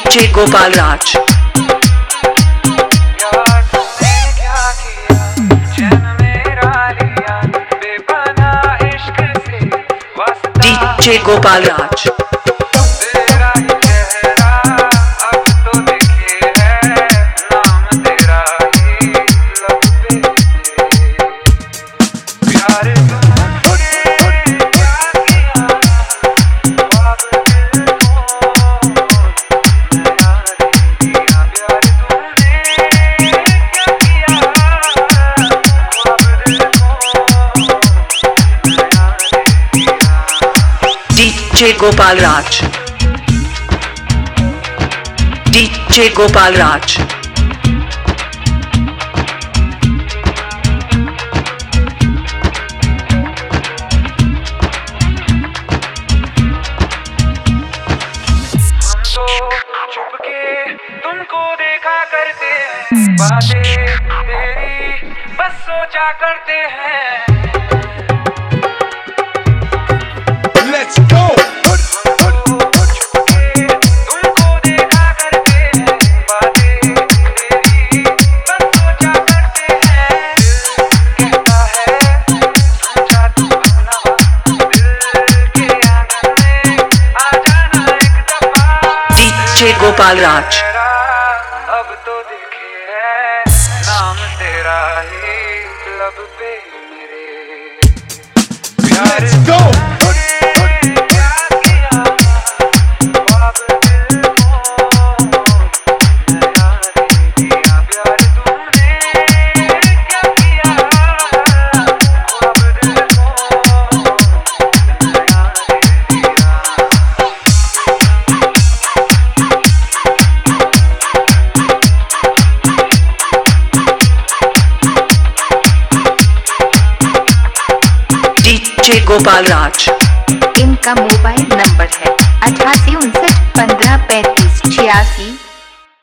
DJ Gopal Raj. DJ Gopal Raj. DJ Gopal Raj. DJ Gopal Raj. चुपके तुमको देखा करते हैं, बातें तेरी बस सोचा करते हैं। Let's go। डीजे गोपाल राज। अब तो देखे है नाम तेरा ही लब पे मेरे। Let's go। डीजे गोपाल राज। इनका मोबाइल नंबर है 88 59 15 35 86।